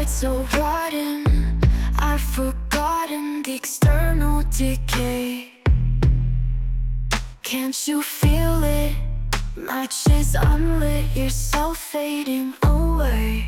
inside so rotten, I've forgotten the external decay. Can't you feel it? Matches unlit, yourself fading away.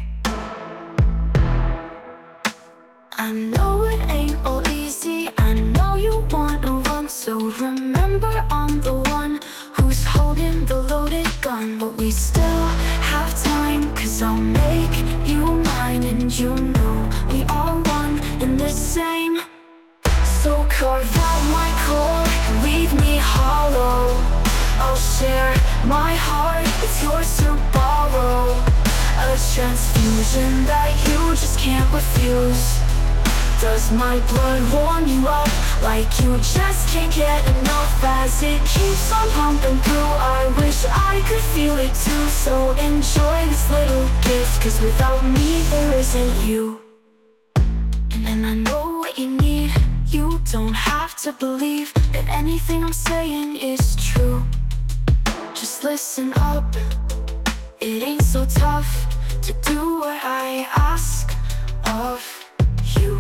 I know it ain't all easy, I know you wanna run, so remember I'm the one who's holding the loaded gun. But we still have time, cause I'll make you mine, and you know we are one and the same. So carve out my core and leave me hollow. I'll share my heart, it's yours to borrow. A transfusion that you just can't refuse. Does my blood warm you up like you just can't get enough? As it keeps on pumping through, I wish I could feel it too. So enjoy this little gift, cause without me there isn't you. And I know what you need. You don't have to believe that anything I'm saying is true. Just listen up, it ain't so tough to do what I ask of you.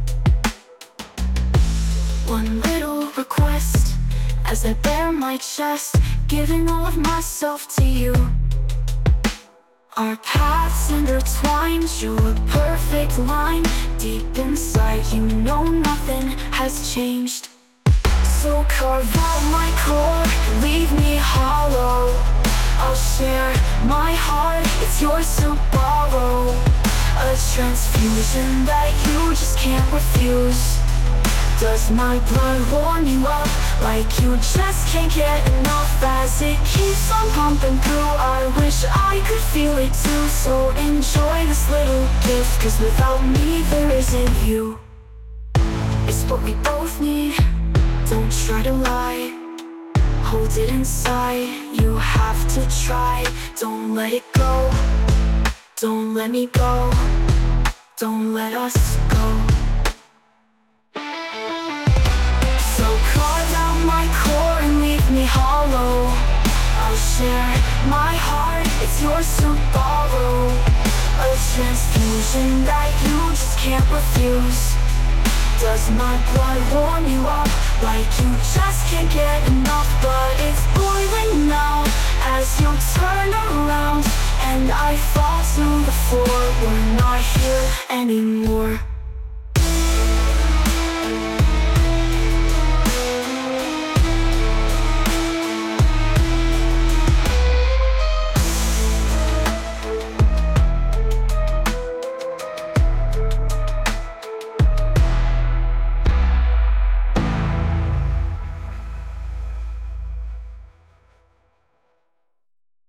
One little request, as I bare my chest, giving all of myself to you. Our paths intertwined, you're a perfect line. Deep inside you know nothing has changed. So carve out my core, leave me hollow. I'll share my heart, it's yours to borrow. A transfusion that you just can't refuse. Does my blood warm you up like you just can't get enough? As it keeps on pumping through, I wish I could feel it too. So enjoy this little gift, cause without me there isn't you. It's what we both need, don't try to lie. Hold it inside, you have to try. Don't let it go, don't let me go, don't let us go. So carve out my core and leave me hollow. I'll share my heart, it's yours to borrow. A transfusion that you just can't refuse. Does my blood warm you up like you just can't get enough? But it's boiling now as you turn around, and I fall to the floor. We're not here anymore.